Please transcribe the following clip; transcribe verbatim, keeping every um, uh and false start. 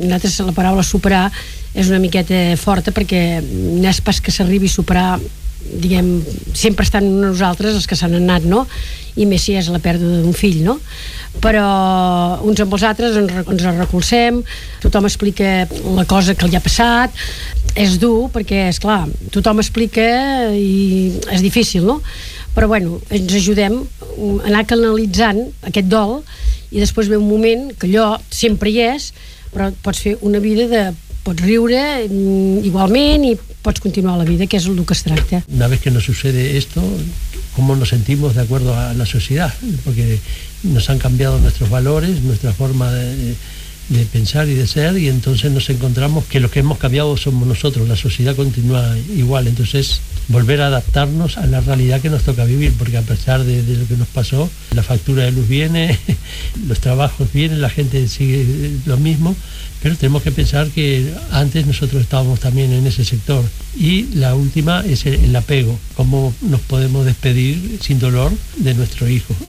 nosaltres la paraula superar és una miqueta forta, perquè no és pas que s'arribi a superar, diguem, sempre estan nosaltres els que s'han anat, no? I més si és la pèrdua d'un fill, no? Però uns amb els altres ens, ens recolzem, tothom explica la cosa que li ha passat. És dur perquè, és clar, tothom explica i és difícil, no? Però bueno, ens ajudem a anar canalitzant aquest dol, i després ve un moment que allò sempre hi és, però pots fer una vida de... pots riure igualment i pots continuar la vida, que és el que es tracta. Una vez que nos sucede esto, ¿cómo nos sentimos de acuerdo a la sociedad? Porque nos han cambiado nuestros valores, nuestra forma de, de pensar y de ser, y entonces nos encontramos que lo que hemos cambiado somos nosotros, la sociedad continúa igual. Entonces, volver a adaptarnos a la realidad que nos toca vivir, porque a pesar de, de lo que nos pasó, la factura de luz viene, los trabajos vienen, la gente sigue lo mismo, pero tenemos que pensar que antes nosotros estábamos también en ese sector. Y la última es el, el apego, cómo nos podemos despedir sin dolor de nuestro hijo.